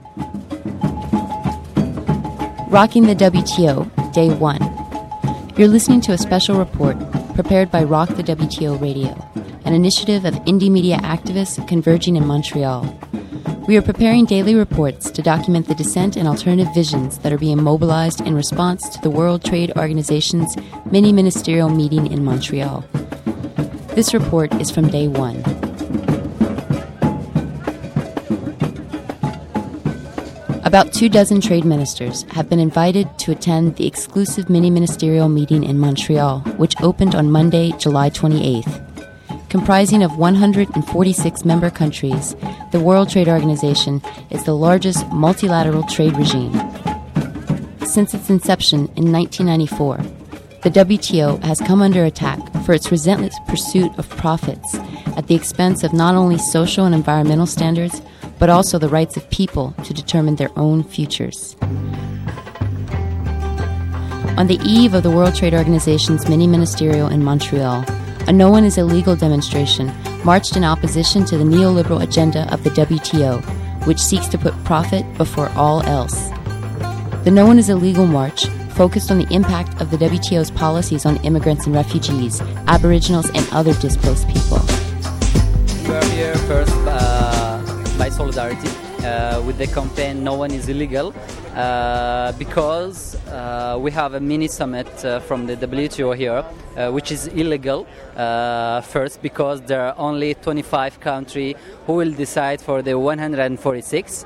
Rocking the WTO, Day 1. You're listening to a special report prepared by Rock the WTO Radio, an initiative of indie media activists converging in Montreal. We are preparing daily reports to document the dissent and alternative visions that are being mobilized in response to the World Trade Organization's mini-ministerial meeting in Montreal. This report is from Day 1. About 24 trade ministers have been invited to attend the exclusive mini-ministerial meeting in Montreal, which opened on Monday, July 28th. Comprising of 146 member countries, the World Trade Organization is the largest multilateral trade regime. Since its inception in 1994, the WTO has come under attack for its relentless pursuit of profits at the expense of not only social and environmental standards, but also the rights of people to determine their own futures. On the eve of the World Trade Organization's mini-ministerial in Montreal, a No One is Illegal demonstration marched in opposition to the neoliberal agenda of the WTO, which seeks to put profit before all else. The No One is Illegal march focused on the impact of the WTO's policies on immigrants and refugees, Aboriginals, and other displaced people. We are here first by solidarity with the campaign No One is Illegal because we have a mini summit from the WTO here, which is illegal. First, because there are only 25 countries who will decide for the 146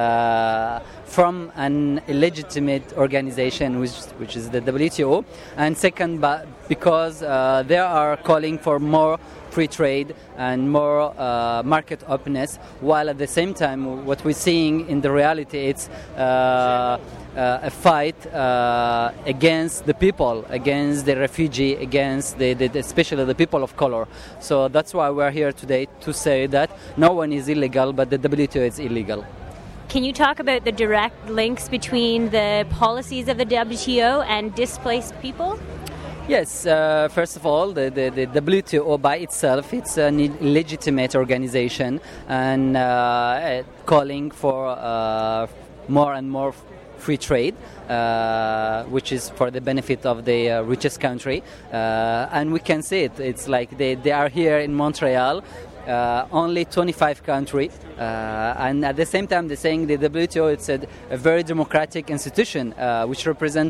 from an illegitimate organization, which is the WTO. And second, because they are calling for more free trade and more market openness, while at the same time what we're seeing in the reality it's a fight against the people, against the refugee, against especially the people of color. So that's why we're here today to say that no one is illegal, but the WTO is illegal. Can you talk about the direct links between the policies of the WTO and displaced people? Yes, first of all, the WTO by itself, it's an illegitimate organization and calling for more and more free trade, which is for the benefit of the richest country. And we can see it. It's like they are here in Montreal, only 25 countries, and at the same time they're saying the WTO it's a very democratic institution which represents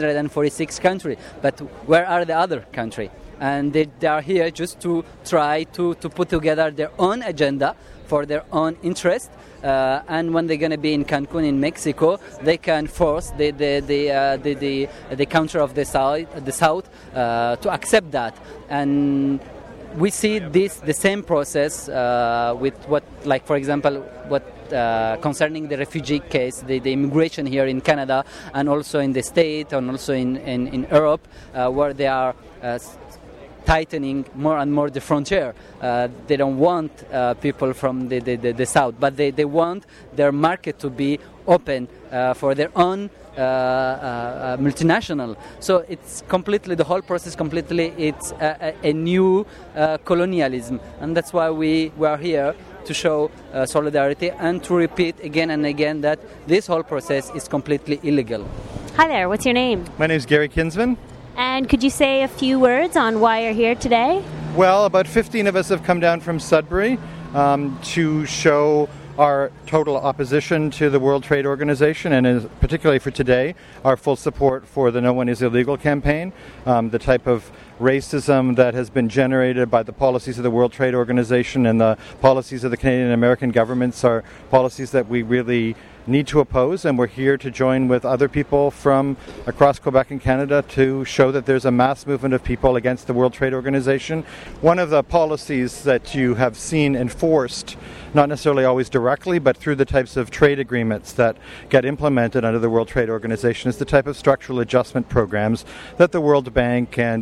146 countries. But where are the other countries? And they are here just to try to put together their own agenda for their own interest. And when they're going to be in Cancun in Mexico, they can force the country of the south to accept that. And we see the same process with what, like for example, what concerning the refugee case, the immigration here in Canada and also in the States and also in Europe, where they are tightening more and more the frontier. They don't want people from the south, but they want their market to be open for their own multinational. So it's completely, the whole process completely, it's a new colonialism. And that's why we are here to show solidarity and to repeat again and again that this whole process is completely illegal. Hi there, what's your name? My name is Gary Kinsman. And could you say a few words on why you're here today? Well, about 15 of us have come down from Sudbury to show our total opposition to the World Trade Organization, and particularly for today, our full support for the No One is Illegal campaign. The type of racism that has been generated by the policies of the World Trade Organization and the policies of the Canadian and American governments are policies that we really need to oppose, and we're here to join with other people from across Quebec and Canada to show that there's a mass movement of people against the World Trade Organization. One of the policies that you have seen enforced, not necessarily always directly, but through the types of trade agreements that get implemented under the World Trade Organization, is the type of structural adjustment programs that the World Bank and international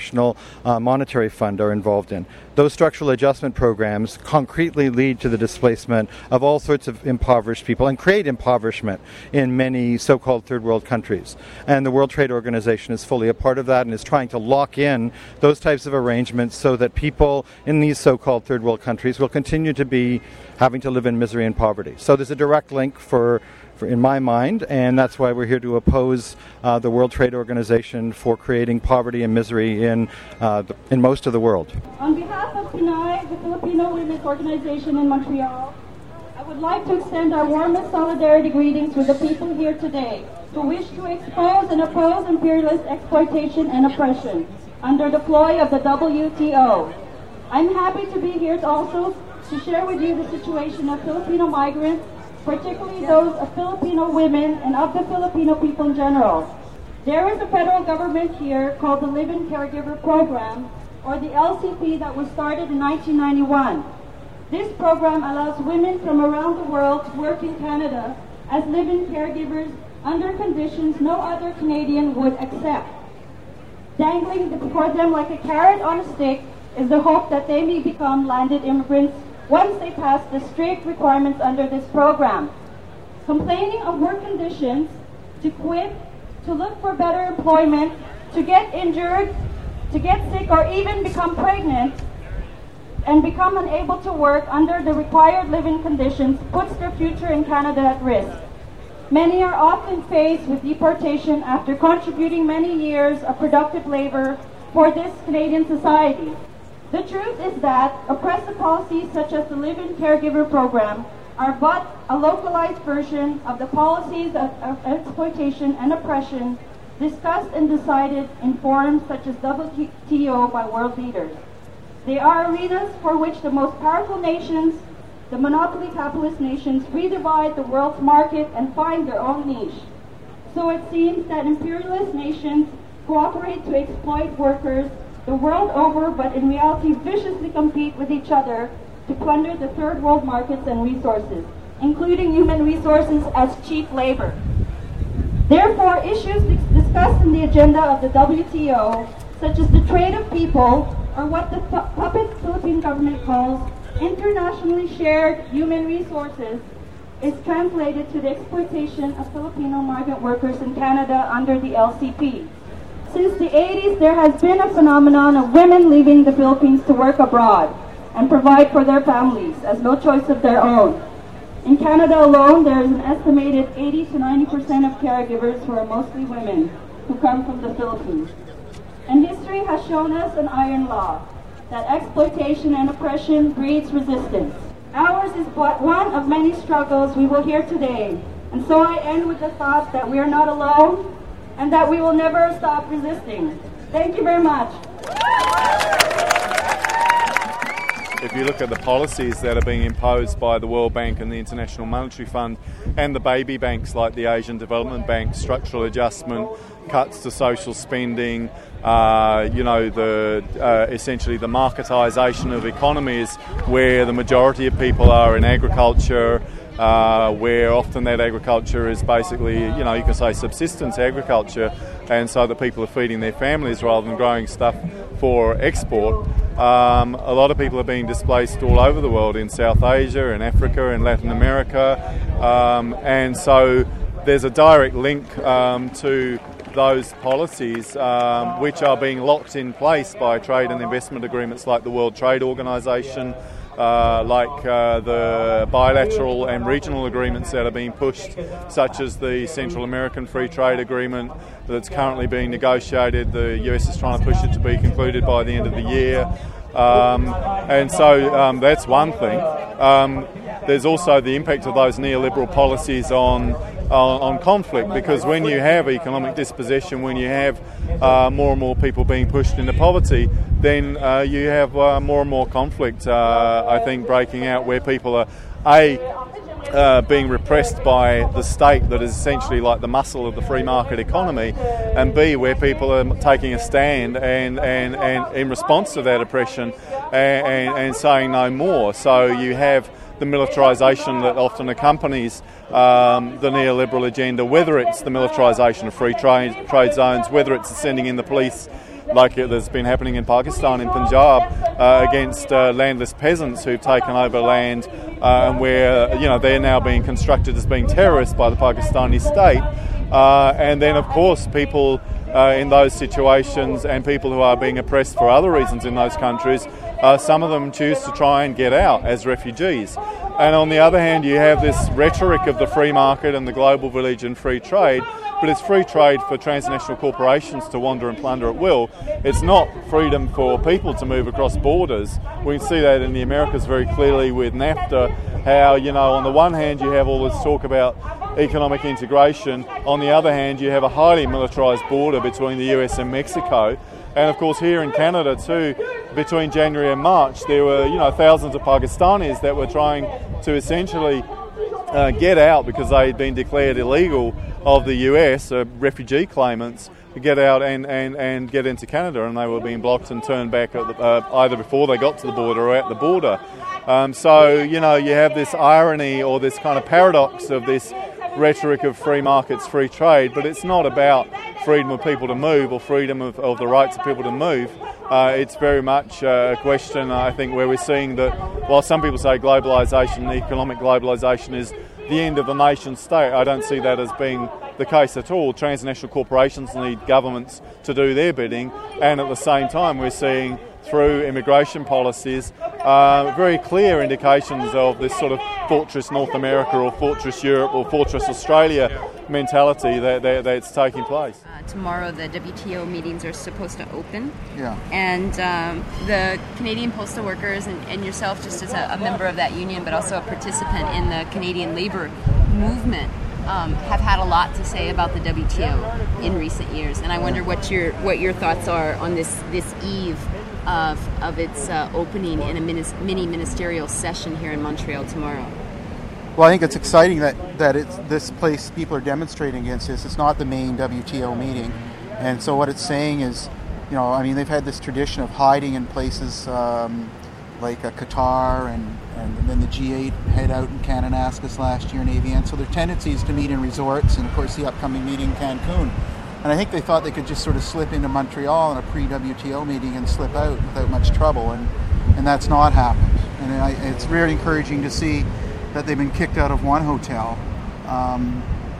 International Monetary Fund are involved in. Those structural adjustment programs concretely lead to the displacement of all sorts of impoverished people and create impoverishment in many so-called third world countries. And the World Trade Organization is fully a part of that and is trying to lock in those types of arrangements so that people in these so-called third world countries will continue to be having to live in misery and poverty. So there's a direct link for in my mind, and that's why we're here to oppose the World Trade Organization for creating poverty and misery in most of the world. On behalf of PNAI, the Filipino Women's Organization in Montreal, I would like to extend our warmest solidarity greetings with the people here today who wish to expose and oppose imperialist exploitation and oppression under the ploy of the WTO. I'm happy to be here also to share with you the situation of Filipino migrants, particularly those of Filipino women and of the Filipino people in general. There is a federal government here called the Live-In Caregiver Program, or the LCP, that was started in 1991. This program allows women from around the world to work in Canada as live-in caregivers under conditions no other Canadian would accept. Dangling before them like a carrot on a stick is the hope that they may become landed immigrants once they pass the strict requirements under this program. Complaining of work conditions, to quit, to look for better employment, to get injured, to get sick, or even become pregnant and become unable to work under the required living conditions puts their future in Canada at risk. Many are often faced with deportation after contributing many years of productive labor for this Canadian society. The truth is that oppressive policies such as the Live-In Caregiver Program are but a localized version of the policies of exploitation and oppression discussed and decided in forums such as WTO by world leaders. They are arenas for which the most powerful nations, the monopoly capitalist nations, redivide the world's market and find their own niche. So it seems that imperialist nations cooperate to exploit workers the world over, but in reality viciously compete with each other to plunder the third world markets and resources, including human resources as cheap labor. Therefore, issues discussed in the agenda of the WTO, such as the trade of people, or what the puppet Philippine government calls internationally shared human resources, is translated to the exploitation of Filipino migrant workers in Canada under the LCP. Since the 80s, there has been a phenomenon of women leaving the Philippines to work abroad and provide for their families as no choice of their own. In Canada alone, there is an estimated 80 to 90% of caregivers who are mostly women who come from the Philippines. And history has shown us an iron law, that exploitation and oppression breeds resistance. Ours is but one of many struggles we will hear today. And so I end with the thought that we are not alone, and that we will never stop resisting. Thank you very much. If you look at the policies that are being imposed by the World Bank and the International Monetary Fund and the baby banks like the Asian Development Bank, structural adjustment, cuts to social spending, essentially the marketisation of economies where the majority of people are in agriculture, where often that agriculture is basically, you can say subsistence agriculture, and so that people are feeding their families rather than growing stuff for export. A lot of people are being displaced all over the world, in South Asia, in Africa, in Latin America, and so there's a direct link to those policies which are being locked in place by trade and investment agreements like the World Trade Organization, like the bilateral and regional agreements that are being pushed, such as the Central American Free Trade Agreement that's currently being negotiated. The US is trying to push it to be concluded by the end of the year. And so that's one thing. There's also the impact of those neoliberal policies on conflict, because when you have economic dispossession, when you have more and more people being pushed into poverty, then you have more and more conflict, I think, breaking out, where people are being repressed by the state that is essentially like the muscle of the free market economy, and B, where people are taking a stand and in response to that oppression and saying no more. So you have the militarisation that often accompanies the neoliberal agenda, whether it's the militarisation of free trade zones, whether it's sending in the police like there's been happening in Pakistan, in Punjab, against landless peasants who've taken over land, and where they're now being constructed as being terrorists by the Pakistani state. And then, of course, people in those situations and people who are being oppressed for other reasons in those countries, some of them choose to try and get out as refugees. And on the other hand, you have this rhetoric of the free market and the global village and free trade, but it's free trade for transnational corporations to wander and plunder at will. It's not freedom for people to move across borders. We can see that in the Americas very clearly with NAFTA, how, on the one hand you have all this talk about economic integration, on the other hand you have a highly militarised border between the US and Mexico. And of course here in Canada too, between January and March, there were thousands of Pakistanis that were trying to essentially get out because they had been declared illegal of the US, refugee claimants, to get out and get into Canada, and they were being blocked and turned back either before they got to the border or at the border. So you have this irony or this kind of paradox of this rhetoric of free markets, free trade, but it's not about freedom of people to move or freedom of the rights of people to move. It's very much a question, I think, where we're seeing that while some people say globalisation, economic globalisation is the end of the nation state, I don't see that as being the case at all. Transnational corporations need governments to do their bidding, and at the same time we're seeing through immigration policies very clear indications of this sort of Fortress North America or Fortress Europe or Fortress Australia mentality that's taking place. Tomorrow the WTO meetings are supposed to open. Yeah. And the Canadian Postal Workers and yourself, just as a member of that union, but also a participant in the Canadian labour movement, have had a lot to say about the WTO in recent years. And I wonder what your thoughts are on this eve of its opening in a mini ministerial session here in Montreal tomorrow. Well, I think it's exciting that it's this place people are demonstrating against this. It's not the main WTO meeting. And so what it's saying is, they've had this tradition of hiding in places like Qatar and then the G8 head out in Kananaskis last year in Avian. So their tendency is to meet in resorts and, of course, the upcoming meeting in Cancun. And I think they thought they could just sort of slip into Montreal in a pre-WTO meeting and slip out without much trouble. And that's not happened. And it's really encouraging to see that they've been kicked out of one hotel, and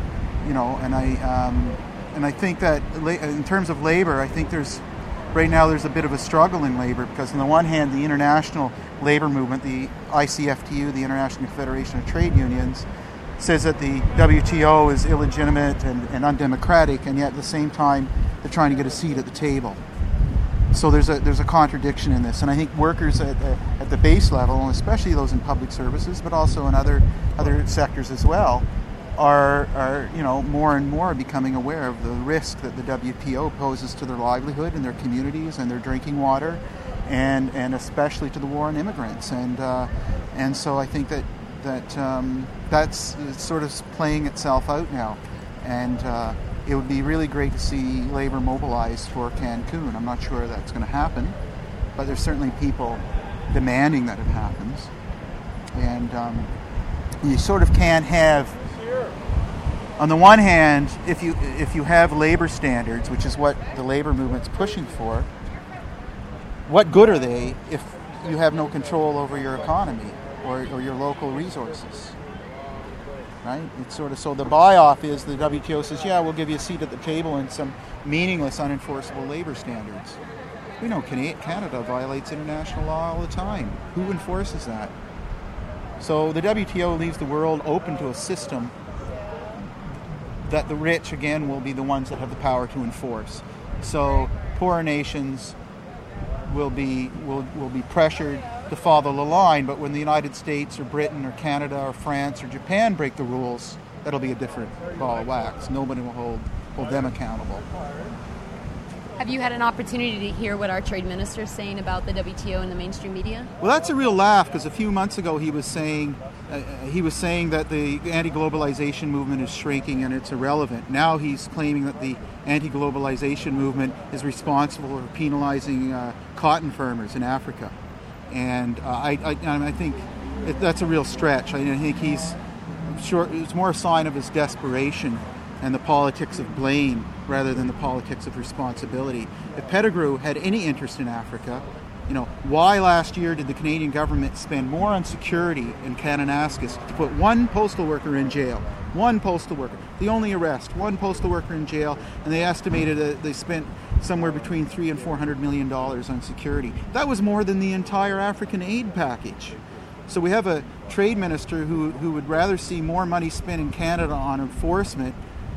I think that in terms of labor, I think right now there's a bit of a struggle in labor because on the one hand, the international labor movement, the ICFTU, the International Confederation of Trade Unions, says that the WTO is illegitimate and undemocratic, and yet at the same time they're trying to get a seat at the table. So there's a contradiction in this, and I think workers at the base level, and especially those in public services, but also in other sectors as well, are more and more becoming aware of the risk that the WTO poses to their livelihood and their communities and their drinking water, and especially to the war on immigrants. And so I think that's sort of playing itself out now, and it would be really great to see labor mobilized for Cancun. I'm not sure that's going to happen, but there's certainly people demanding that it happens. And you sort of can't have, on the one hand, if you have labor standards, which is what the labor movement's pushing for, what good are they if you have no control over your economy or your local resources? Right? It's sort of, so the buy-off is the WTO says, yeah, we'll give you a seat at the table and some meaningless, unenforceable labor standards. We know Canada violates international law all the time. Who enforces that? So the WTO leaves the world open to a system that the rich, again, will be the ones that have the power to enforce. So poorer nations will be pressured to follow the line, but when the United States or Britain or Canada or France or Japan break the rules, that'll be a different ball of wax. Nobody will hold them accountable. Have you had an opportunity to hear what our trade minister is saying about the WTO in the mainstream media? Well, that's a real laugh, because a few months ago he was saying that the anti-globalization movement is shrinking and it's irrelevant. Now he's claiming that the anti-globalization movement is responsible for penalizing cotton farmers in Africa. And I think that's a real stretch. I think he's sure it's more a sign of his desperation and the politics of blame rather than the politics of responsibility. If Pettigrew had any interest in Africa, why last year did the Canadian government spend more on security in Kananaskis to put one postal worker in jail? One postal worker. The only arrest, one postal worker in jail, and they estimated that they spent somewhere between $300 and $400 million on security. That was more than the entire African aid package. So we have a trade minister who would rather see more money spent in Canada on enforcement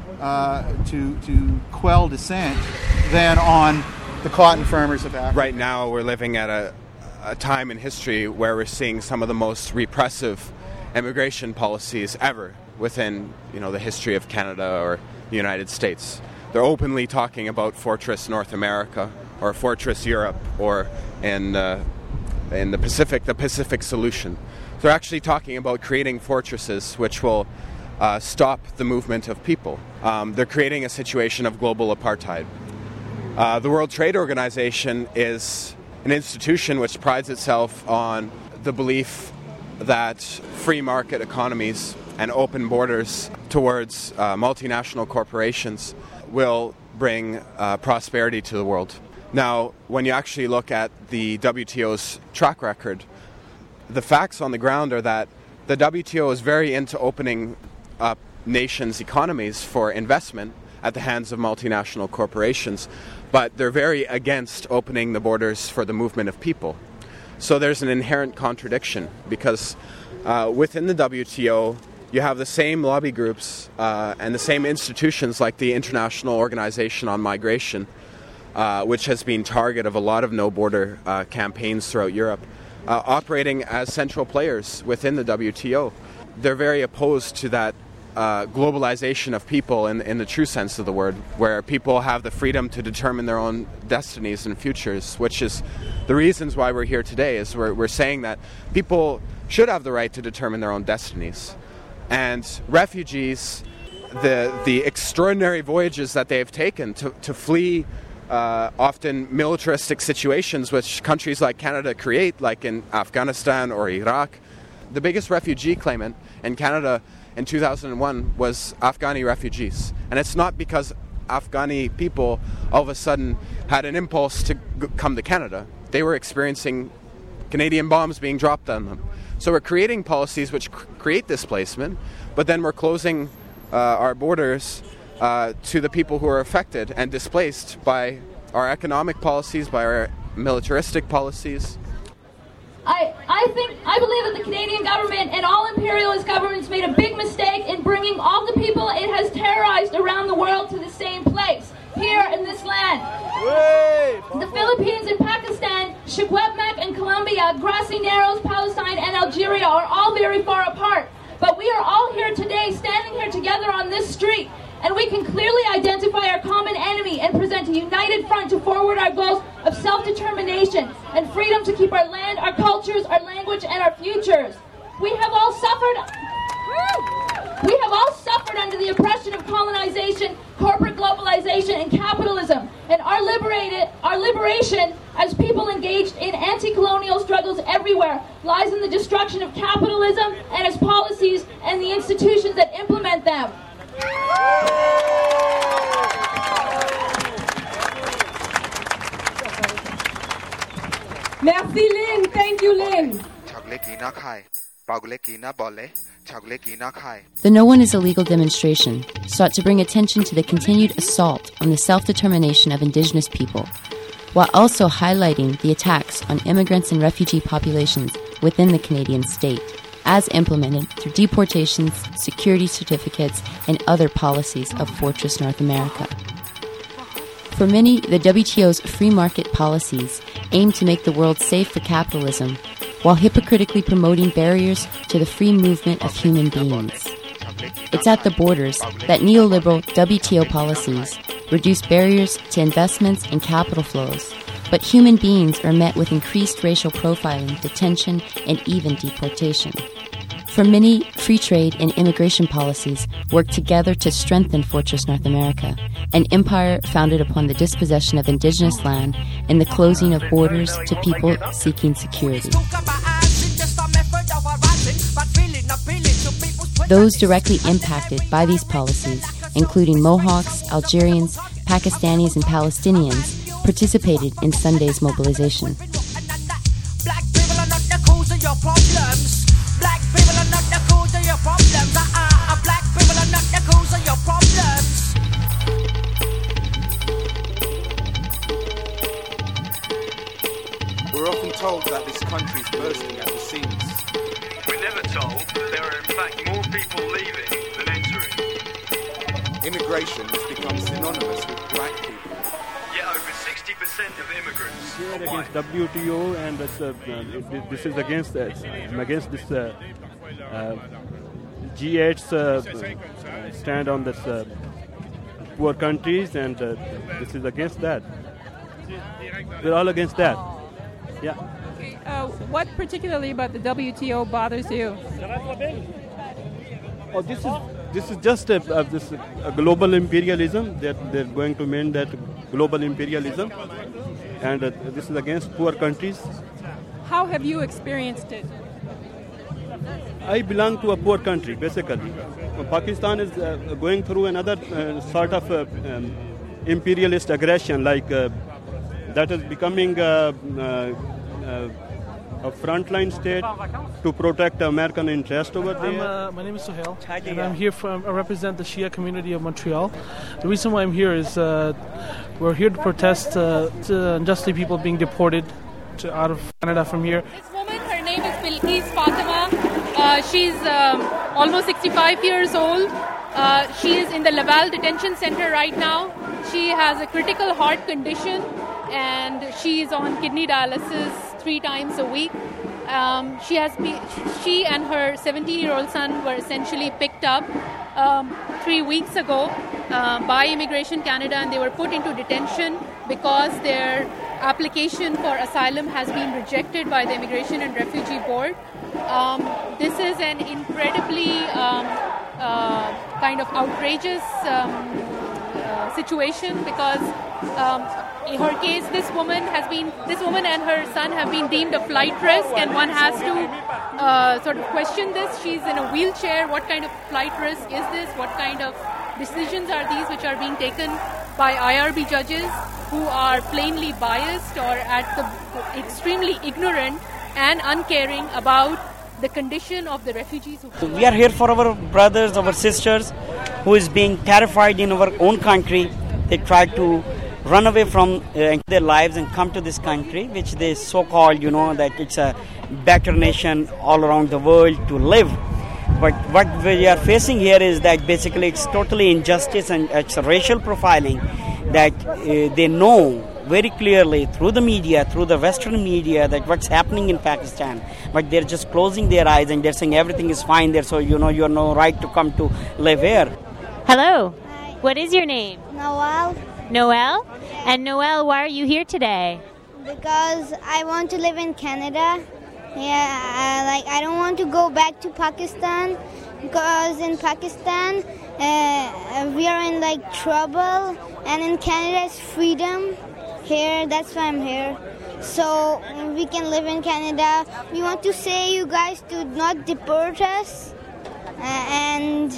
to quell dissent than on the cotton farmers of Africa. Right now we're living at a time in history where we're seeing some of the most repressive immigration policies ever within the history of Canada or the United States. They're openly talking about Fortress North America or Fortress Europe or in the Pacific solution. They're actually talking about creating fortresses which will stop the movement of people. They're creating a situation of global apartheid. The World Trade Organization is an institution which prides itself on the belief that free market economies and open borders towards multinational corporations will bring prosperity to the world. Now, when you actually look at the WTO's track record, the facts on the ground are that the WTO is very into opening up nations' economies for investment at the hands of multinational corporations, but they're very against opening the borders for the movement of people. So there's an inherent contradiction because within the WTO, you have the same lobby groups and the same institutions like the International Organization on Migration, which has been target of a lot of no-border campaigns throughout Europe, operating as central players within the WTO. They're very opposed to that globalization of people in the true sense of the word, where people have the freedom to determine their own destinies and futures, which is the reasons why we're here today, is we're saying that people should have the right to determine their own destinies. And refugees, the extraordinary voyages that they have taken to flee often militaristic situations which countries like Canada create, like in Afghanistan or Iraq. The biggest refugee claimant in Canada in 2001 was Afghani refugees. And it's not because Afghani people all of a sudden had an impulse to come to Canada. They were experiencing Canadian bombs being dropped on them. So we're creating policies which create displacement, but then we're closing our borders to the people who are affected and displaced by our economic policies, by our militaristic policies. I believe that the Canadian government and all imperialist governments made a big mistake in bringing all the people it has terrorized around the world to the same place, here in this land. The Philippines and Pakistan, Secwepemc and Colombia, Grassy Narrows, Palestine and Algeria are all very far apart. But we are all here today, standing here together on this street, and we can clearly identify our common enemy and present a united front to forward our goals of self-determination and freedom to keep our land, our cultures, our language, and our futures. We have all suffered under the oppression of colonization, corporate globalization, and capitalism. And our liberation as people engaged in anti-colonial struggles everywhere lies in the destruction of capitalism and its policies and the institutions that implement them. Merci Lynn, thank you Lynn. The No One is Illegal demonstration sought to bring attention to the continued assault on the self-determination of Indigenous people, while also highlighting the attacks on immigrants and refugee populations within the Canadian state, as implemented through deportations, security certificates, and other policies of Fortress North America. For many, the WTO's free market policies aim to make the world safe for capitalism, while hypocritically promoting barriers to the free movement of human beings. It's at the borders that neoliberal WTO policies reduce barriers to investments and capital flows, but human beings are met with increased racial profiling, detention, and even deportation. For many, free trade and immigration policies work together to strengthen Fortress North America, an empire founded upon the dispossession of Indigenous land and the closing of borders to people seeking security. Those directly impacted by these policies including Mohawks, Algerians, Pakistanis, and Palestinians, participated in Sunday's mobilization. Black people are not the cause of your problems. Black people are not the cause of your problems. Black people are not the cause of your problems. We're often told that this country is bursting at the seams. We're never told that there are in fact more people leaving than entering. Immigration has become synonymous with black people. Yet over 60% of immigrants are white. Against WTO, and this is against this G8's stand on this poor countries, and this is against that. We're all against that. Yeah. Okay, what particularly about the WTO bothers you? Oh, this is just a global imperialism. They're going to mean that global imperialism, and this is against poor countries. How have you experienced it? I belong to a poor country, basically. Pakistan is going through another sort of imperialist aggression, like that is becoming a frontline state to protect American interest over there. My name is Sohail, and I'm here I represent the Shia community of Montreal. The reason why I'm here is we're here to protest unjustly people being deported out of Canada from here. This woman, her name is Bilqis Fatima. She's almost 65 years old. She is in the Laval Detention Center right now. She has a critical heart condition, and she is on kidney dialysis 3 times a week. She and her 17-year-old son were essentially picked up 3 weeks ago by Immigration Canada, and they were put into detention because their application for asylum has been rejected by the Immigration and Refugee Board. This is an incredibly kind of outrageous situation because in her case, this woman and her son have been deemed a flight risk, and one has to sort of question this. She's in a wheelchair. What kind of flight risk is this? What kind of decisions are these which are being taken by IRB judges who are plainly biased or extremely ignorant and uncaring about the condition of the refugees? We are here for our brothers, our sisters, who is being terrified in our own country. They try to run away from their lives and come to this country, which they so-called, that it's a better nation all around the world to live. But what we are facing here is that basically it's totally injustice and it's racial profiling that they know very clearly through the media, through the Western media, that what's happening in Pakistan. But they're just closing their eyes and they're saying everything is fine there, so you have no right to come to live here. Hello. Hi. What is your name? Noel. Noel? And Noel, why are you here today? Because I want to live in Canada. Yeah, I don't want to go back to Pakistan because in Pakistan we are in trouble, and in Canada it's freedom. Here, that's why I'm here. So we can live in Canada. We want to say you guys do not deport us, and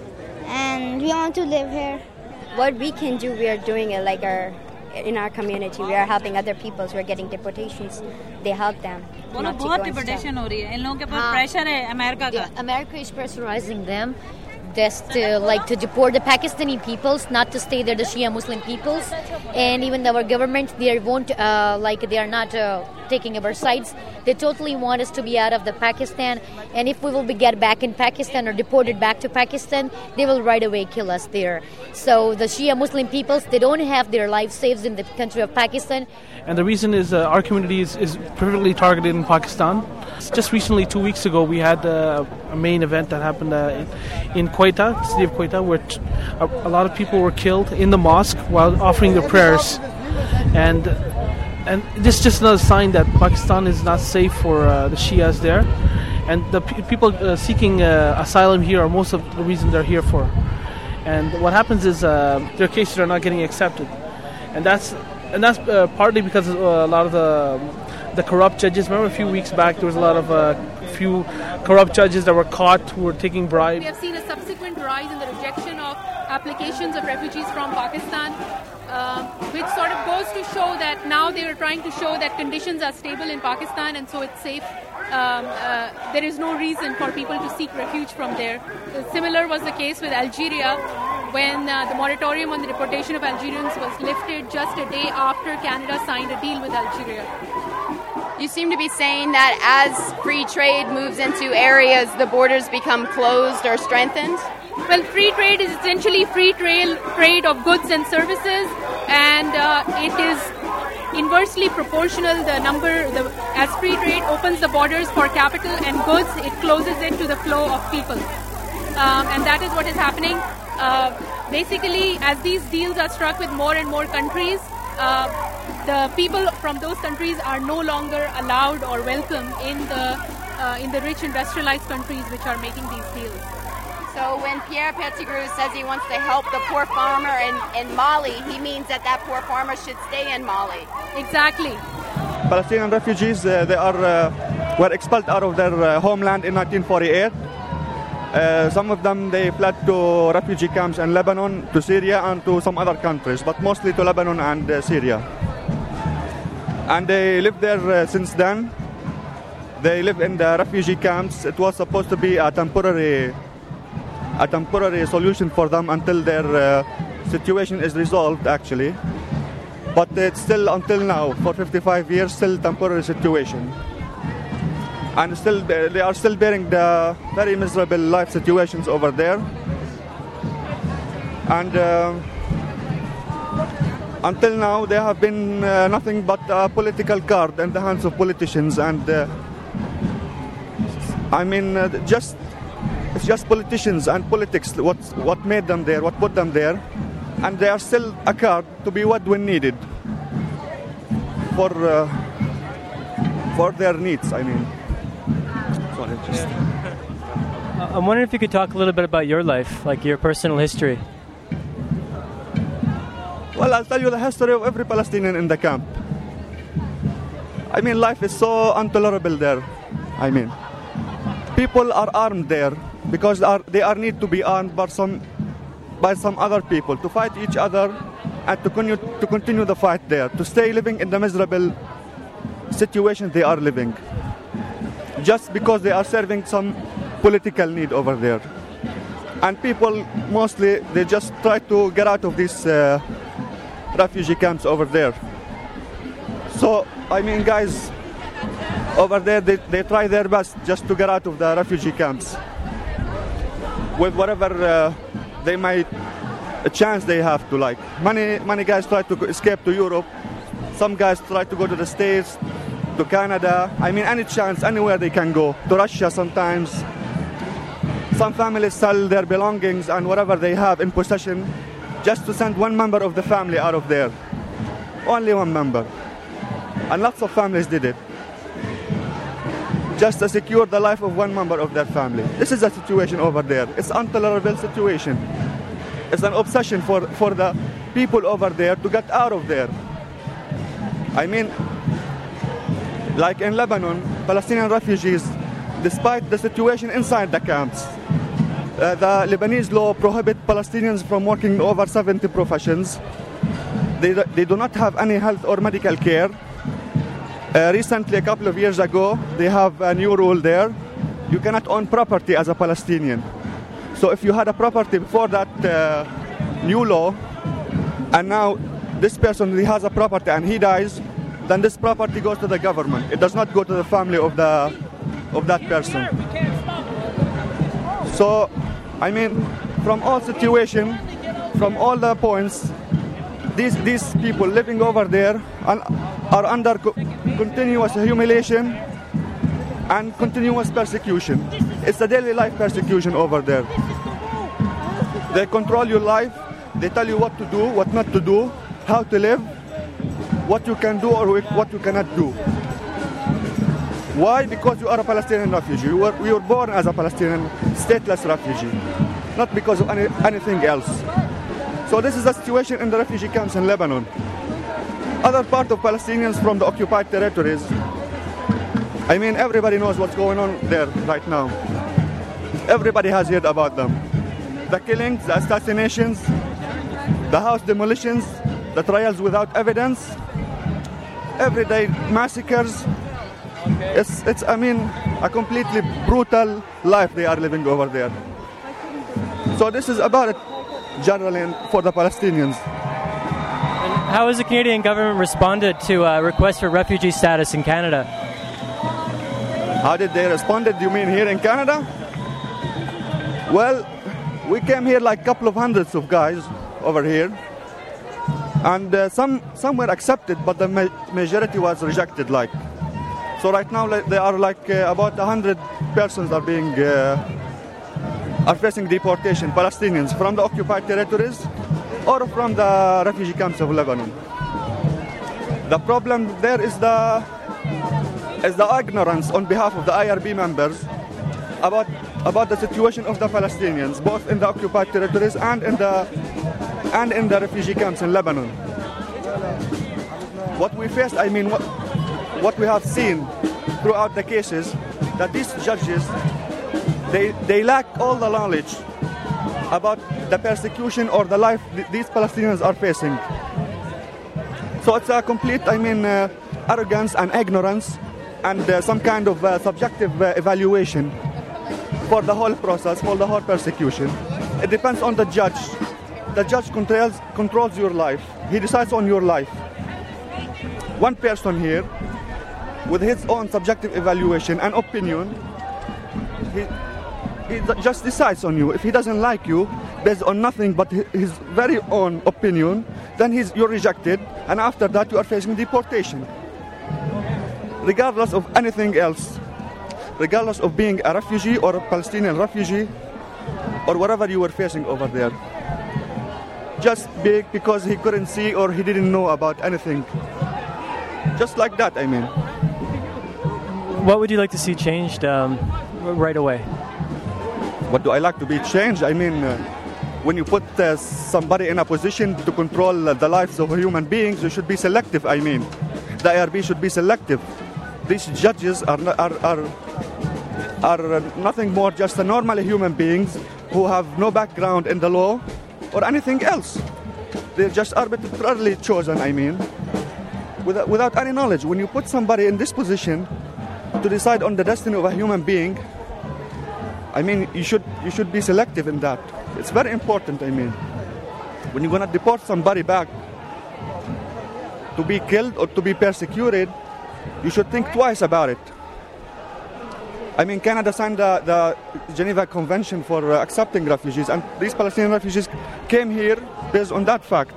we want to live here. What we can do, we are doing it in our community. We are helping other people who are getting deportations. They help them. बहुत deportation हो रही है इन लोगों के ऊपर pressure है America का. America is pressurizing them just to deport the Pakistani peoples, not to stay there, the Shia Muslim peoples, and even our government, they won't they are not taking our sides. They totally want us to be out of the Pakistan, and if we will get back in Pakistan or deported back to Pakistan, they will right away kill us there. So the Shia Muslim peoples, they don't have their lives saved in the country of Pakistan. And the reason is our community is perfectly targeted in Pakistan. Just recently, 2 weeks ago, we had a main event that happened in Quetta, the city of Quetta, where a lot of people were killed in the mosque while offering their prayers. And this is just another sign that Pakistan is not safe for the Shias there. And the people seeking asylum here are most of the reason they're here for. And what happens is their cases are not getting accepted. And that's partly because a lot of the corrupt judges. Remember a few weeks back there was a lot of few corrupt judges that were caught who were taking bribes. We have seen a subsequent rise in the rejection of applications of refugees from Pakistan, which sort of goes to show that now they are trying to show that conditions are stable in Pakistan and so it's safe. There is no reason for people to seek refuge from there. Similar was the case with Algeria when the moratorium on the deportation of Algerians was lifted just a day after Canada signed a deal with Algeria. You seem to be saying that as free trade moves into areas, the borders become closed or strengthened? Well, free trade is essentially free trade of goods and services, and it is inversely proportional. As free trade opens the borders for capital and goods, it closes it to the flow of people. And that is what is happening. Basically, as these deals are struck with more and more countries, the people from those countries are no longer allowed or welcome in the rich industrialized countries which are making these deals. So when Pierre Pettigrew says he wants to help the poor farmer in Mali, he means that poor farmer should stay in Mali. Exactly. Palestinian refugees, were expelled out of their homeland in 1948. Some of them, they fled to refugee camps in Lebanon, to Syria, and to some other countries, but mostly to Lebanon and Syria. And they lived there since then. They live in the refugee camps. It was supposed to be a temporary solution for them until their situation is resolved, actually. But it's still, until now, for 55 years, still temporary situation. And still, they are still bearing the very miserable life situations over there. And until now, they have been nothing but a political card in the hands of politicians. And it's just politicians and politics what made them there, what put them there. And they are still a card to be what when needed for their needs, I'm wondering if you could talk a little bit about your life, like your personal history. Well, I'll tell you the history of every Palestinian in the camp. Life is so intolerable there. People are armed there because they are need to be armed by some other people to fight each other and to continue the fight there, to stay living in the miserable situation they are living, just because they are serving some political need over there. And people mostly, they just try to get out of these refugee camps over there. So, guys over there, they try their best just to get out of the refugee camps with whatever a chance they have to. Many guys try to escape to Europe. Some guys try to go to the States, to Canada. Any chance, anywhere they can go. To Russia sometimes. Some families sell their belongings and whatever they have in possession just to send one member of the family out of there. Only one member. And lots of families did it, just to secure the life of one member of their family. This is the situation over there. It's an intolerable situation. It's an obsession for the people over there to get out of there. Like in Lebanon, Palestinian refugees, despite the situation inside the camps, the Lebanese law prohibits Palestinians from working over 70 professions. They do not have any health or medical care. Recently, a couple of years ago, they have a new rule there. You cannot own property as a Palestinian. So if you had a property before that new law, and now this person he has a property and he dies, then this property goes to the government. It does not go to the family of that person. So, from all situation, from all the points, these people living over there are under continuous humiliation and continuous persecution. It's a daily life persecution over there. They control your life. They tell you what to do, what not to do, how to live, what you can do or what you cannot do. Why? Because you are a Palestinian refugee. You were born as a Palestinian stateless refugee, not because of anything else. So this is the situation in the refugee camps in Lebanon. Other part of Palestinians from the occupied territories, I mean, everybody knows what's going on there right now. Everybody has heard about them. The killings, the assassinations, the house demolitions, the trials without evidence, everyday massacres. It's I mean, a completely brutal life they are living over there. So this is about it, generally, for the Palestinians. And how has the Canadian government responded to requests for refugee status in Canada? How did they respond? Do you mean here in Canada? Well, we came here like a couple of hundreds of guys over here. And some were accepted, but the majority was rejected. So right now there are about 100 persons are facing deportation, Palestinians from the occupied territories or from the refugee camps of Lebanon. The problem there is the ignorance on behalf of the IRB members about the situation of the Palestinians, both in the occupied territories and in the refugee camps in Lebanon. What we faced, I mean, what we have seen throughout the cases, that these judges, they lack all the knowledge about the persecution or the life these Palestinians are facing. So it's a complete, arrogance and ignorance and some kind of subjective evaluation for the whole process, for the whole persecution. It depends on the judge. The judge controls your life. He decides on your life. One person here, with his own subjective evaluation and opinion, he just decides on you. If he doesn't like you, based on nothing but his very own opinion, then you're rejected, and after that you are facing deportation. Regardless of anything else, regardless of being a refugee or a Palestinian refugee, or whatever you were facing over there. Just because he couldn't see or he didn't know about anything. Just like that, I mean. What would you like to see changed right away? What do I like to be changed? I mean, when you put somebody in a position to control the lives of human beings, you should be selective, I mean. The IRB should be selective. These judges are nothing more just normal human beings who have no background in the law or anything else. They're just arbitrarily chosen, I mean, without any knowledge. When you put somebody in this position to decide on the destiny of a human being, I mean, you should be selective in that. It's very important, I mean. When you're going to deport somebody back to be killed or to be persecuted, you should think twice about it. I mean, Canada signed the Geneva Convention for accepting refugees, and these Palestinian refugees came here based on that fact.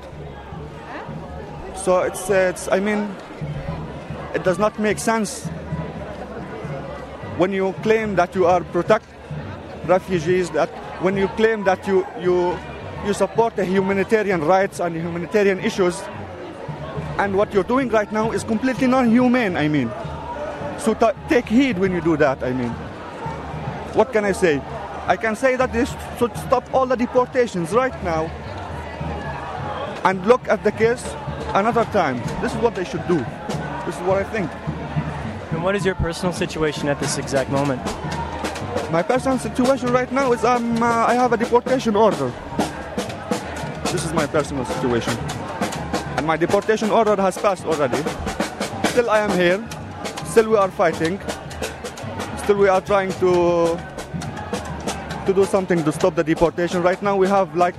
So I mean, it does not make sense when you claim that you are protect refugees, that when you claim that you support the humanitarian rights and humanitarian issues, and what you're doing right now is completely non-humane, I mean. So take heed when you do that, I mean. What can I say? I can say that they should stop all the deportations right now and look at the case another time. This is what they should do. This is what I think. And what is your personal situation at this exact moment? My personal situation right now is I have a deportation order. This is my personal situation. And my deportation order has passed already. Still I am here. Still we are fighting. Still we are trying to do something to stop the deportation. Right now we have right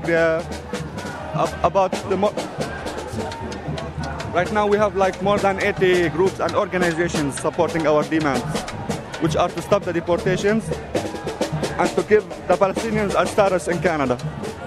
now we have more than 80 groups and organizations supporting our demands, which are to stop the deportations and to give the Palestinians a status in Canada.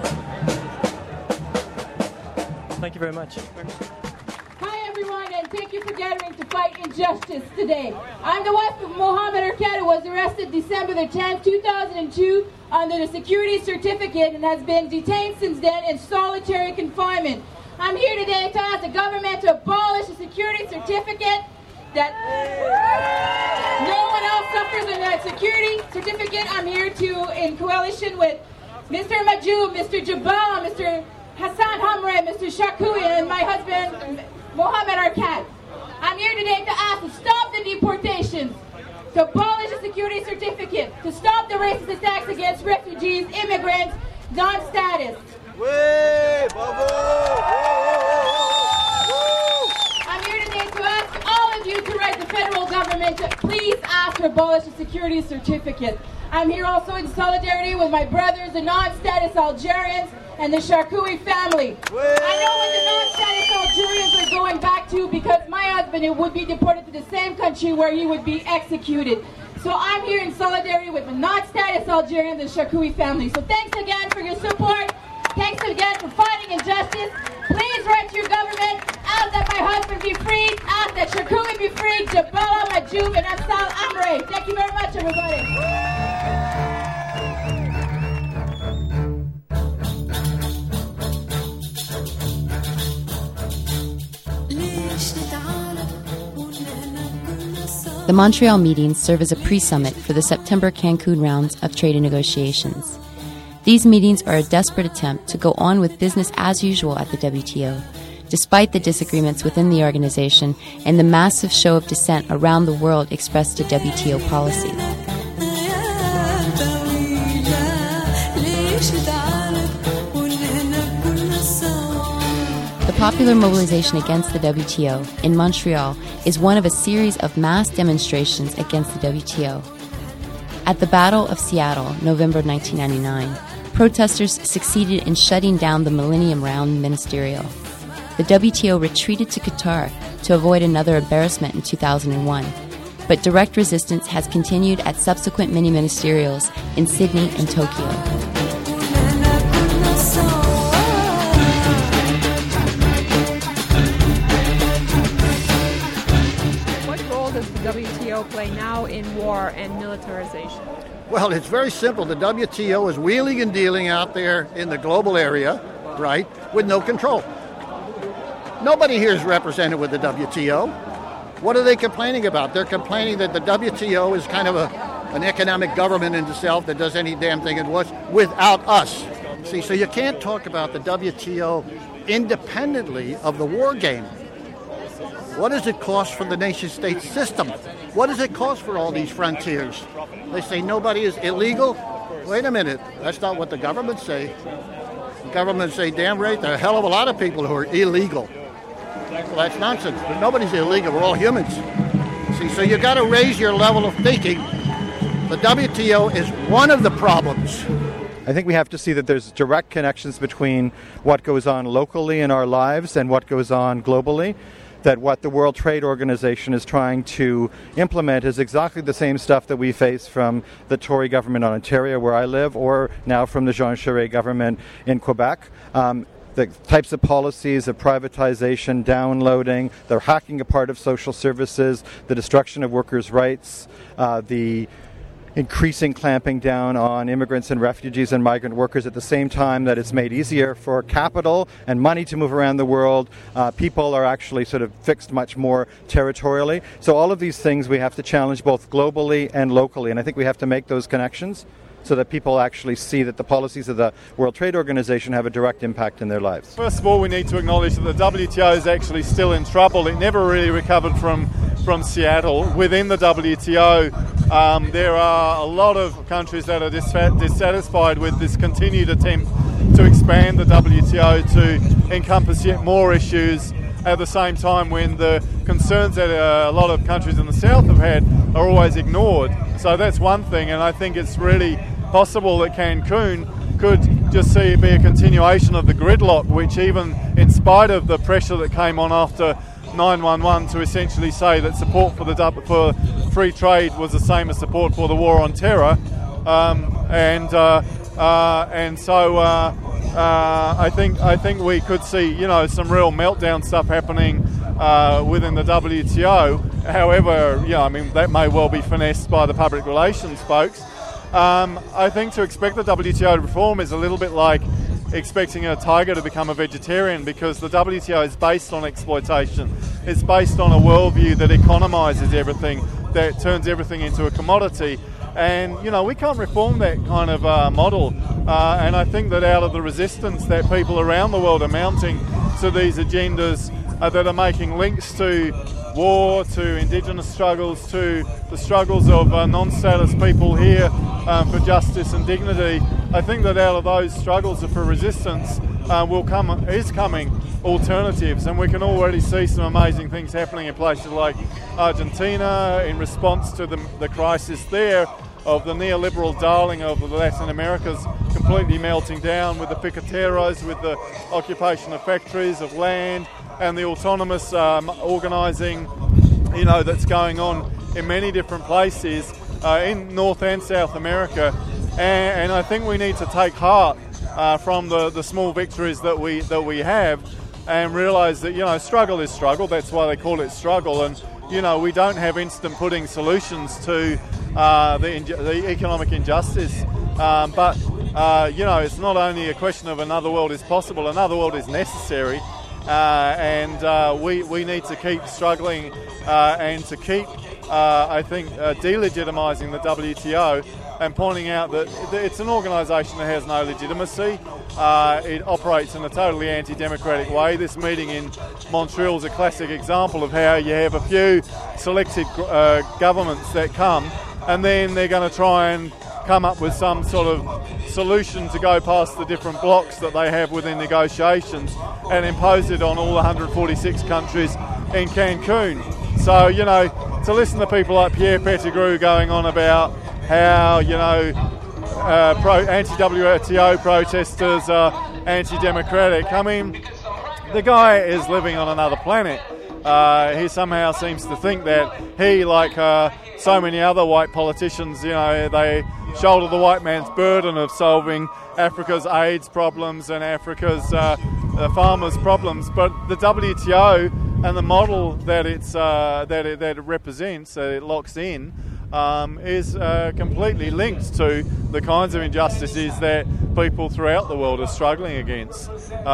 Thank you very much. Hi everyone, and thank you for gathering to fight injustice today. I'm the wife of Mohammed Arkat, who was arrested December the 10th, 2002 under the security certificate and has been detained since then in solitary confinement. I'm here today to ask the government to abolish the security certificate, that no one else suffers in that security certificate. I'm here in coalition with Mr. Majoub, Mr. Jabal, Mr. Hassan Hamre, Mr. Shakoui, and my husband, Mohammed Arkat. I'm here today to ask to stop the deportations. to abolish the security certificate, to stop the racist attacks against refugees, immigrants, non-status. I'm here today to ask all of you to write the federal government to please ask to abolish the security certificate. I'm here also in solidarity with my brothers, the non-status Algerians, and the Charkoui family. I know what the non-status Algerians are going back to because my husband would be deported to the same country where he would be executed. So I'm here in solidarity with the non-status Algerians and the Charkoui family. So thanks again for your support. Thanks again for fighting injustice. Please write to your government, ask that my husband be freed, ask that Charkoui be freed, Jabala Majoub, and Afsal Amre. Thank you very much, everybody. The Montreal meetings serve as a pre-summit for the September Cancun rounds of trade and negotiations. These meetings are a desperate attempt to go on with business as usual at the WTO, despite the disagreements within the organization and the massive show of dissent around the world expressed to WTO policy. The popular mobilization against the WTO in Montreal is one of a series of mass demonstrations against the WTO. At the Battle of Seattle, November 1999, protesters succeeded in shutting down the Millennium Round Ministerial. The WTO retreated to Qatar to avoid another embarrassment in 2001, but direct resistance has continued at subsequent mini-ministerials in Sydney and Tokyo. WTO play now in war and militarization? Well, it's very simple. The WTO is wheeling and dealing out there in the global area, right, with no control. Nobody here is represented with the WTO. What are they complaining about? They're complaining that the WTO is kind of an economic government in itself that does any damn thing it wants without us. See, so you can't talk about the WTO independently of the war game. What does it cost for the nation-state system? What does it cost for all these frontiers? They say nobody is illegal. Wait a minute, that's not what the governments say. The governments say, damn right, there are a hell of a lot of people who are illegal. Well, that's nonsense. Nobody's illegal. We're all humans. See, so you got to raise your level of thinking. The WTO is one of the problems. I think we have to see that there's direct connections between what goes on locally in our lives and what goes on globally. That what the World Trade Organization is trying to implement is exactly the same stuff that we face from the Tory government on Ontario, where I live, or now from the Jean Charest government in Quebec. The types of policies of privatization, downloading, the hacking apart of social services, the destruction of workers' rights, the increasing clamping down on immigrants and refugees and migrant workers at the same time that it's made easier for capital and money to move around the world. People are actually sort of fixed much more territorially. So all of these things we have to challenge both globally and locally, and I think we have to make those connections so that people actually see that the policies of the World Trade Organization have a direct impact in their lives. First of all, we need to acknowledge that the WTO is actually still in trouble. It never really recovered from Seattle. Within the WTO, there are a lot of countries that are dissatisfied with this continued attempt to expand the WTO to encompass yet more issues at the same time when the concerns that a lot of countries in the South have had are always ignored. So that's one thing, and I think it's really possible that Cancun could just see it be a continuation of the gridlock, which even in spite of the pressure that came on after 9/11 to essentially say that support for free trade was the same as support for the war on terror, and so I think we could see some real meltdown stuff happening within the WTO. However, that may well be finessed by the public relations folks. I think to expect the WTO to reform is a little bit like expecting a tiger to become a vegetarian, because the WTO is based on exploitation. It's based on a worldview that economizes everything, that turns everything into a commodity. And, we can't reform that kind of model. And I think that out of the resistance that people around the world are mounting to these agendas that are making links to war, to Indigenous struggles, to the struggles of non-status people here for justice and dignity. I think that out of those struggles for resistance is coming alternatives, and we can already see some amazing things happening in places like Argentina in response to the crisis there of the neoliberal darling of Latin America's completely melting down with the piqueteros, with the occupation of factories, of land, and the autonomous organising, that's going on in many different places in North and South America. And I think we need to take heart from the small victories that we have, and realise that struggle is struggle. That's why they call it struggle. And we don't have instant pudding solutions to the economic injustice. But it's not only a question of another world is possible. Another world is necessary, and we need to keep struggling and to keep, delegitimising the WTO and pointing out that it's an organisation that has no legitimacy. It operates in a totally anti-democratic way. This meeting in Montreal is a classic example of how you have a few selected governments that come, and then they're going to try and come up with some sort of solution to go past the different blocks that they have within negotiations and impose it on all the 146 countries in Cancun. So, to listen to people like Pierre Pettigrew going on about how, anti-WTO protesters are anti-democratic. I mean, the guy is living on another planet. He somehow seems to think that he, like so many other white politicians, they shoulder the white man's burden of solving Africa's AIDS problems and Africa's farmers' problems. But the WTO and the model that it represents, that it locks in, is completely linked to the kinds of injustices that people throughout the world are struggling against.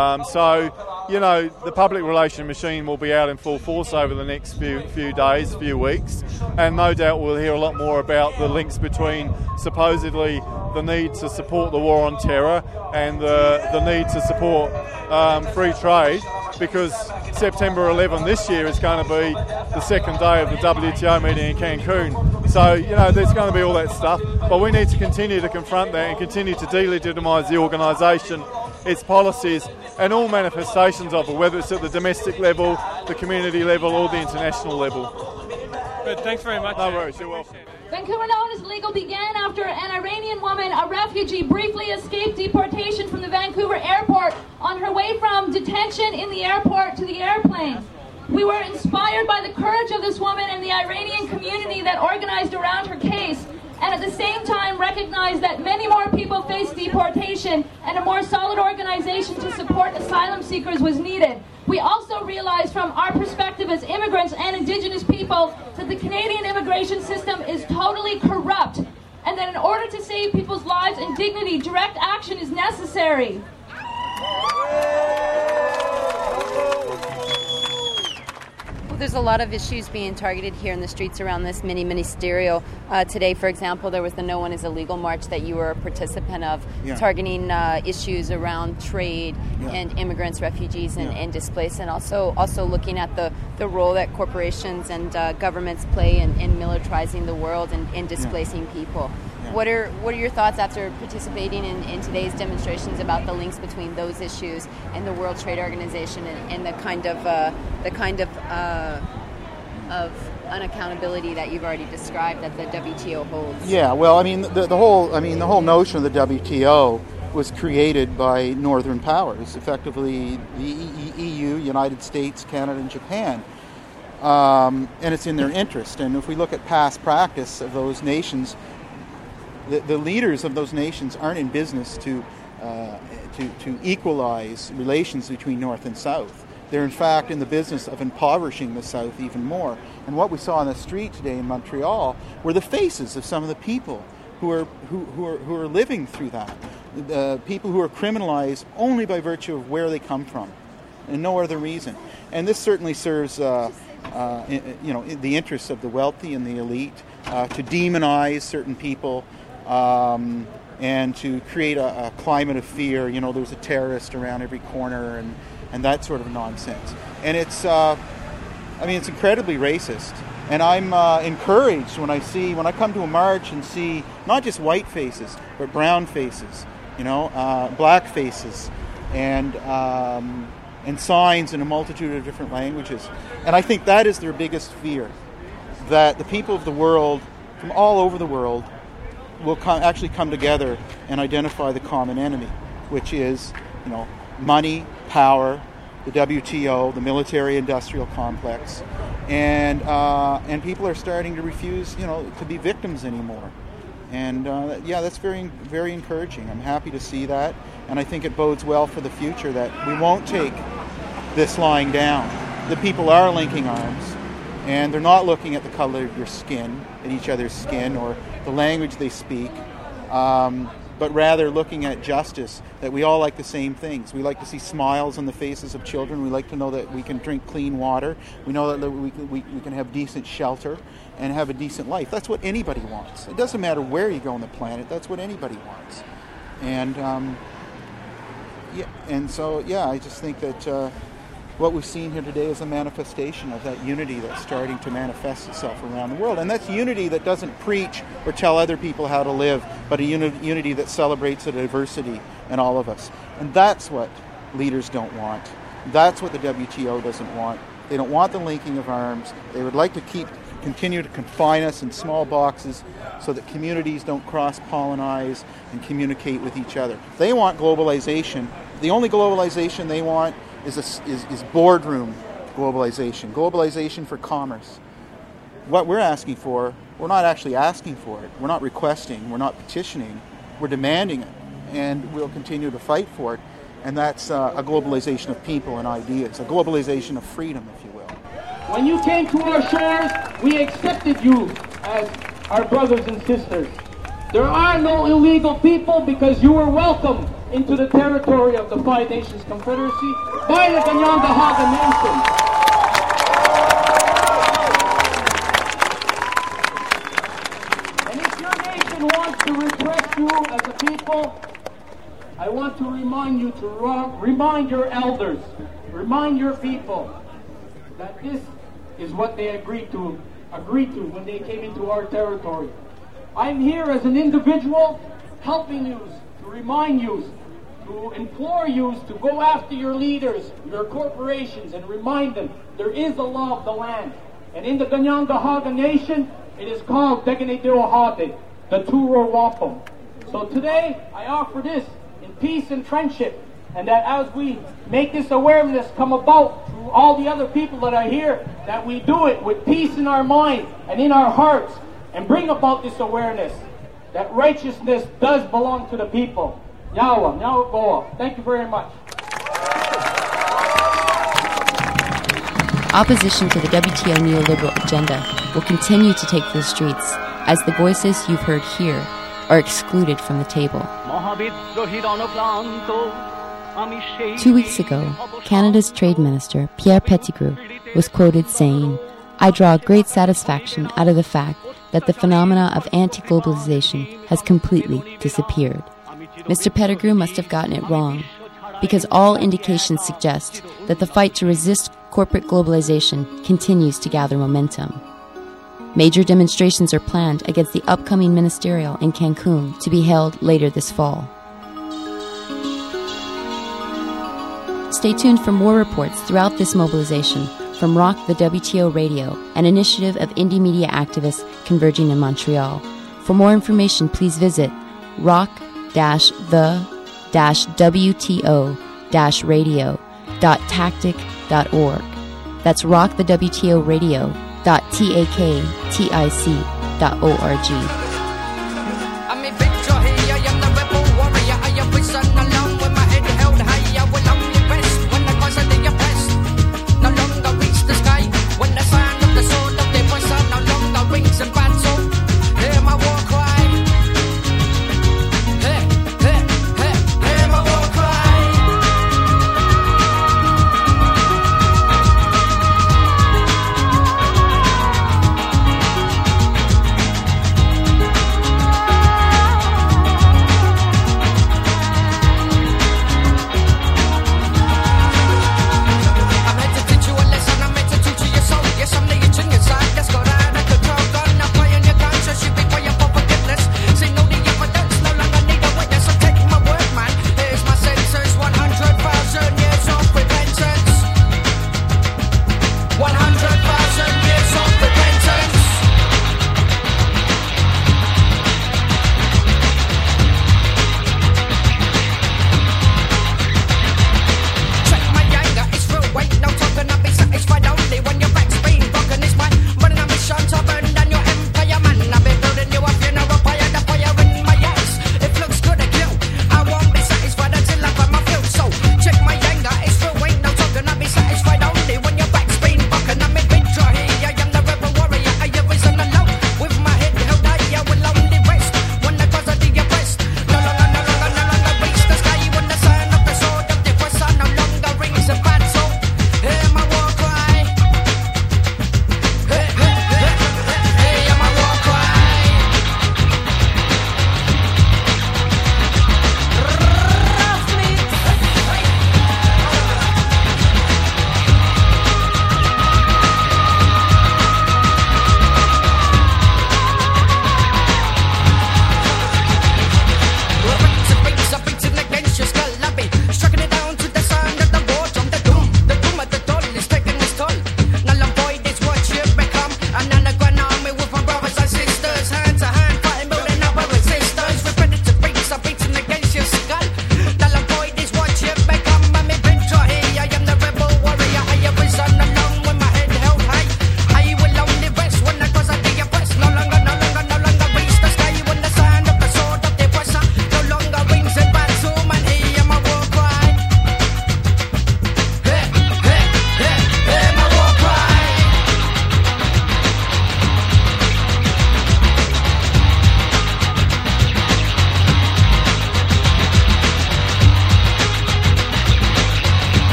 The public relation machine will be out in full force over the next few days, few weeks, and no doubt we'll hear a lot more about the links between supposedly the need to support the war on terror and the need to support free trade, because September 11 this year is going to be the second day of the WTO meeting in Cancun. So, there's going to be all that stuff, but we need to continue to confront that and continue to delegitimise the organisation, its policies, and all manifestations of it, whether it's at the domestic level, the community level, or the international level. Good, thanks very much. No worries, you're welcome. Vancouver known as legal began after an Iranian woman, a refugee, briefly escaped deportation from the Vancouver airport on her way from detention in the airport to the airplane. We were inspired by the courage of this woman and the Iranian community that organized around her case, and at the same time recognized that many more people face deportation and a more solid organization to support asylum seekers was needed. We also realized from our perspective as immigrants and Indigenous people that the Canadian immigration system is totally corrupt, and that in order to save people's lives and dignity, direct action is necessary. There's a lot of issues being targeted here in the streets around this mini-ministerial. Today, for example, there was the No One is Illegal march that you were a participant of, targeting issues around trade and immigrants, refugees, and displaced, and also looking at the role that corporations and governments play in militarizing the world and in displacing people. What are your thoughts after participating in today's demonstrations about the links between those issues and the World Trade Organization and the kind of unaccountability that you've already described that the WTO holds? Yeah, well, I mean, the whole notion of the WTO was created by northern powers, effectively the EU, United States, Canada, and Japan. And it's in their interest. And if we look at past practice of those nations, the leaders of those nations aren't in business to equalize relations between North and South. They're in fact in the business of impoverishing the South even more. And what we saw on the street today in Montreal were the faces of some of the people who are living through that. People who are criminalized only by virtue of where they come from, and no other reason. And this certainly serves the interests of the wealthy and the elite to demonize certain people. And to create a climate of fear. There's a terrorist around every corner and that sort of nonsense. And it's it's incredibly racist. And I'm encouraged when I come to a march and see not just white faces, but brown faces, black faces, and signs in a multitude of different languages. And I think that is their biggest fear, that the people of the world, from all over the world, will actually come together and identify the common enemy, which is, money, power, the WTO, the military-industrial complex, and people are starting to refuse, to be victims anymore. And that's very, very encouraging. I'm happy to see that, and I think it bodes well for the future that we won't take this lying down. The people are linking arms, and they're not looking at the color of your skin, at each other's skin, or the language they speak, but rather looking at justice, that we all like the same things. We like to see smiles on the faces of children. We like to know that we can drink clean water. We know that we can have decent shelter and have a decent life. That's what anybody wants. It doesn't matter where you go on the planet. That's what anybody wants. And I just think that what we've seen here today is a manifestation of that unity that's starting to manifest itself around the world. And that's unity that doesn't preach or tell other people how to live, but a unity that celebrates the diversity in all of us. And that's what leaders don't want. That's what the WTO doesn't want. They don't want the linking of arms. They would like to continue to confine us in small boxes so that communities don't cross-pollinize and communicate with each other. They want globalization. The only globalization they want is boardroom globalization for commerce. What we're asking for, we're not actually asking for it. We're not requesting. We're not petitioning. We're demanding it, and we'll continue to fight for it. And that's a globalization of people and ideas, a globalization of freedom, if you will. When you came to our shores, we accepted you as our brothers and sisters. There are no illegal people because you were welcome into the territory of the Five Nations Confederacy by the Kanien'kehá:ka Nation. And if your nation wants to repress you as a people, I want to remind you to remind your elders, remind your people that this is what they agreed to when they came into our territory. I'm here as an individual helping you, to remind you, to implore you to go after your leaders, your corporations, and remind them there is a law of the land. And in the Kanien'kehá:ka Nation, it is called Deganay-Dirohate, the Turo Wampum. So today, I offer this in peace and friendship, and that as we make this awareness come about to all the other people that are here, that we do it with peace in our mind and in our hearts, and bring about this awareness that righteousness does belong to the people. Yawa, Nyawa. Thank you very much. Opposition to the WTO neoliberal agenda will continue to take to the streets as the voices you've heard here are excluded from the table. 2 weeks ago, Canada's Trade Minister, Pierre Pettigrew, was quoted saying, "I draw great satisfaction out of the fact that the phenomena of anti-globalization has completely disappeared." Mr. Pettigrew must have gotten it wrong, because all indications suggest that the fight to resist corporate globalization continues to gather momentum. Major demonstrations are planned against the upcoming ministerial in Cancun to be held later this fall. Stay tuned for more reports throughout this mobilization from Rock the WTO Radio, an initiative of indie media activists converging in Montreal. For more information, please visit rock-the-WTO-radio.tactic.org. That's rockthewto.tactic.org.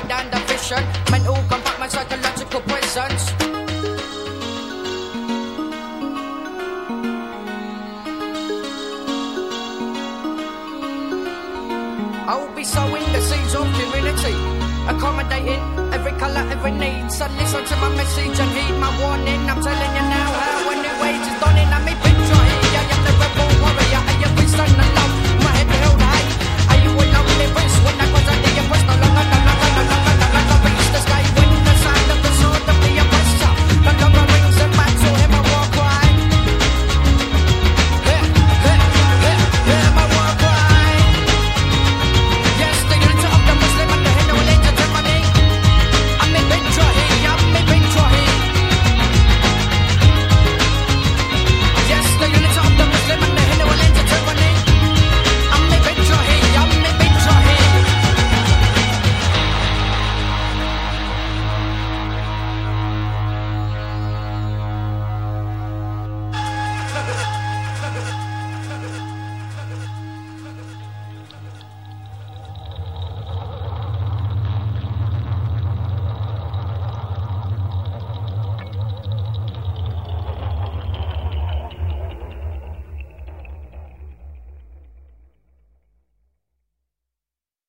mind and the vision. Mental compartment, psychological presence. I'll be sowing the seeds of community, accommodating every colour, every need. So listen to my message and heed my warning. I'm telling you now how a new age is dawning on me.